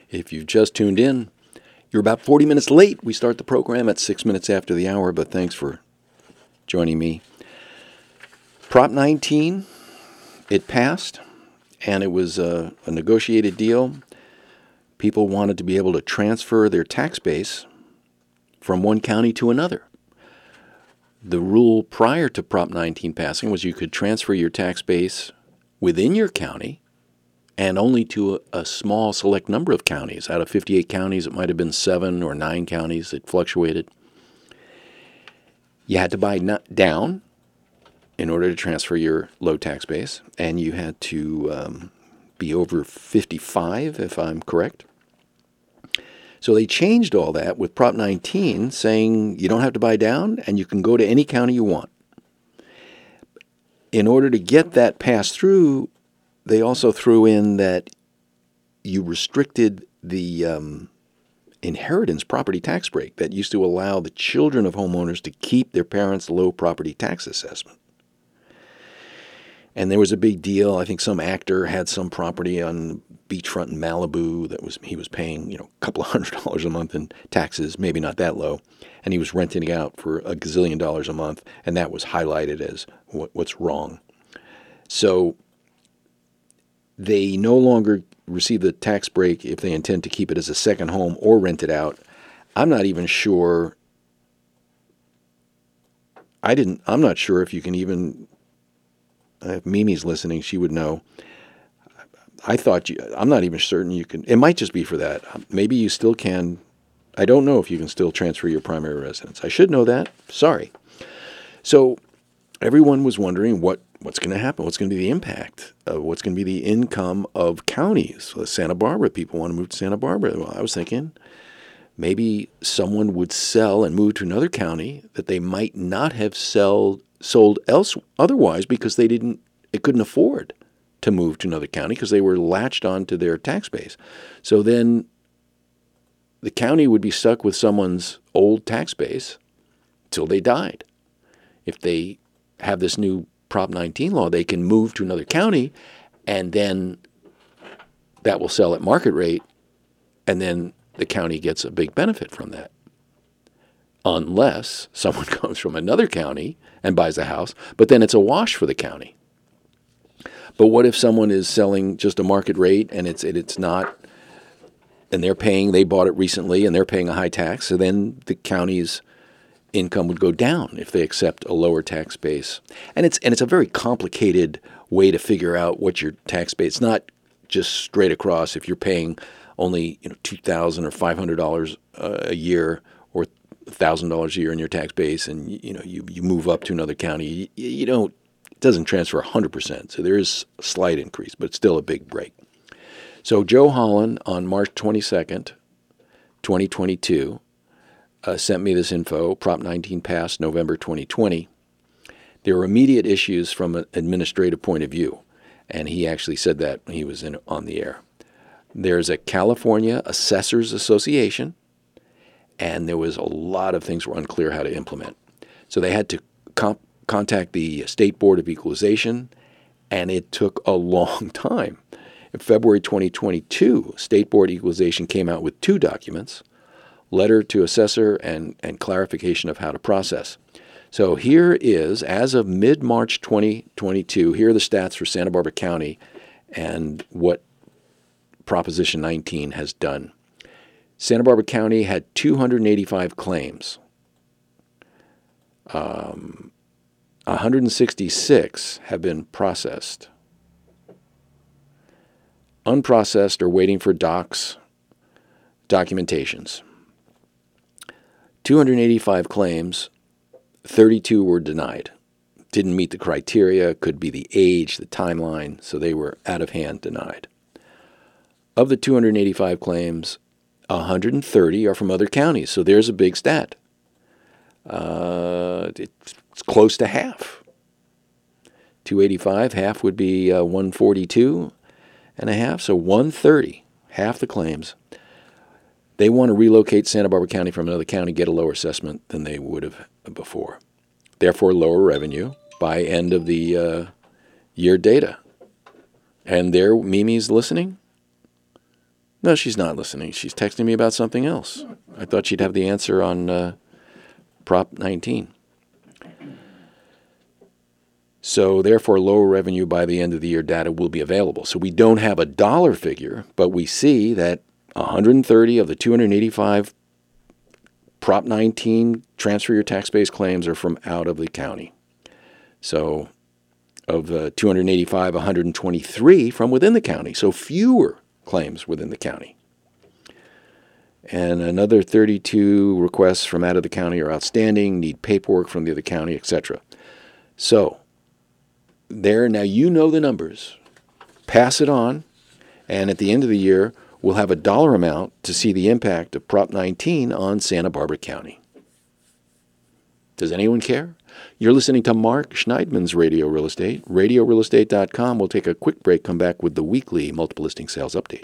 If you've just tuned in, you're about 40 minutes late. We start the program at 6 minutes after the hour, but thanks for joining me. Prop 19, it passed, and it was a negotiated deal. People wanted to be able to transfer their tax base from one county to another. The rule prior to Prop 19 passing was you could transfer your tax base within your county and only to a small select number of counties. Out of 58 counties, it might have been 7 or 9 counties. It fluctuated. You had to buy down in order to transfer your low tax base, and you had to be over 55, if I'm correct. So they changed all that with Prop 19, saying you don't have to buy down and you can go to any county you want. In order to get that passed through, they also threw in that you restricted the inheritance property tax break that used to allow the children of homeowners to keep their parents' low property tax assessment. And there was a big deal. I think some actor had some property on beachfront in Malibu that he was paying, a couple of $100 a month in taxes, maybe not that low, and he was renting it out for $1 gazillion a month, and that was highlighted as what's wrong. So they no longer receive the tax break if they intend to keep it as a second home or rent it out. I'm not even sure. I'm not sure if you can even. If Mimi's listening, she would know. I'm not even certain you can. It might just be for that. Maybe you still can. I don't know if you can still transfer your primary residence. I should know that. Sorry. So everyone was wondering what's going to happen. What's going to be the impact of what's going to be the income of counties? Santa Barbara, people want to move to Santa Barbara. Well, I was thinking maybe someone would sell and move to another county that they might not have sold otherwise because they couldn't afford to move to another county because they were latched onto their tax base. So then the county would be stuck with someone's old tax base till they died. If they have this new Prop 19 law, they can move to another county, and then that will sell at market rate, and then the county gets a big benefit from that. Unless someone comes from another county and buys a house, but then it's a wash for the county. But what if someone is selling just a market rate and it's not, and they bought it recently and they're paying a high tax, so then the county's income would go down if they accept a lower tax base. And it's a very complicated way to figure out what your tax base. It's not just straight across. If you're paying only $2,000 or $500 a year or $1,000 a year in your tax base, and you move up to another county, it doesn't transfer 100%. So there is a slight increase, but it's still a big break. So Joe Holland on March 22nd, 2022, sent me this info. Prop 19 passed November 2020. There were immediate issues from an administrative point of view, and he actually said that when he was on the air. There's a California Assessors Association, and there was a lot of things were unclear how to implement. So they had to contact the State Board of Equalization, and it took a long time. In February 2022, State Board Equalization came out with 2 documents, letter to assessor and clarification of how to process. So here is, as of mid-March 2022, here are the stats for Santa Barbara County and what Proposition 19 has done. Santa Barbara County had 285 claims. 166 have been processed. Unprocessed or waiting for documentations. 285 claims, 32 were denied. Didn't meet the criteria, could be the age, the timeline, so they were out of hand denied. Of the 285 claims, 130 are from other counties, so there's a big stat. It's close to half. 285, half would be 142 and a half, so 130, half the claims. They want to relocate Santa Barbara County from another county, get a lower assessment than they would have before. Therefore, lower revenue by end of the year data. And there, Mimi's listening. No, she's not listening. She's texting me about something else. I thought she'd have the answer on Prop 19. So therefore, lower revenue by the end of the year data will be available. So we don't have a dollar figure, but we see that 130 of the 285 Prop 19 transfer your tax base claims are from out of the county. So of the 285, 123 from within the county. So fewer claims within the county. And another 32 requests from out of the county are outstanding, need paperwork from the other county, etc. So there, now you know the numbers. Pass it on, and at the end of the year, we'll have a dollar amount to see the impact of Prop 19 on Santa Barbara County. Does anyone care? You're listening to Mark Schneidman's Radio Real Estate. RadioRealEstate.com. We'll take a quick break, come back with the weekly multiple listing sales update.